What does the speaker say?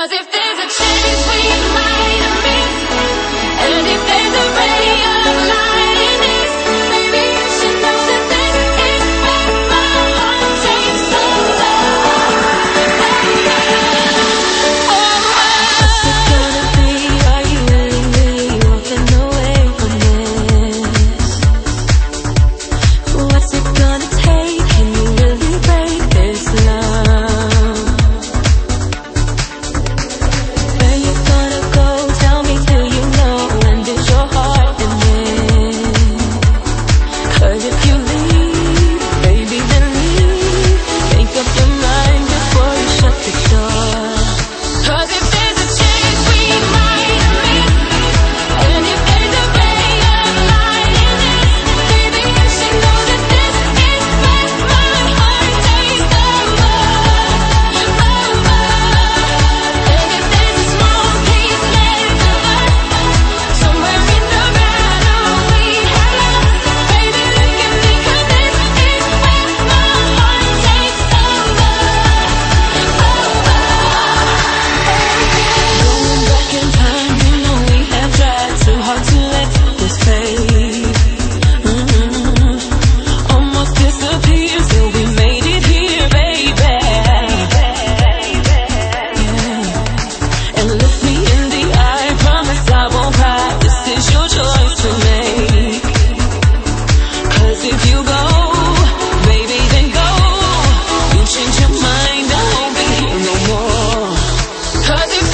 'Cause if there's a chance we might have missed, and if there's a ray of light in this, maybe you should know that this is where my heart takes over. What's it gonna be? Are you really walking away from this? What's it gonna take? Can you really break this love? Where you gonna go? Tell me, do you know? And is your heart in it? 'Cause if you leave, baby, then leave. Make up your mind before you shut the door. 'Cause if there's a chance we might have missed, and if there's a ray of light in this, baby, you should know that this is where my heart takes over. And if there's a small piece left of us, somewhere in the battle we have lost, baby, look at me, 'cause this is where my heart takes over. Going back in time, you know we have tried too hard to let this fade. Almost disappear till we made it here, baby. Yeah. And look me in the eye, promise I won't cry. This is your choice to make. 'Cause if you go, baby, then go. You change your mind, I won't be here no more. 'Cause if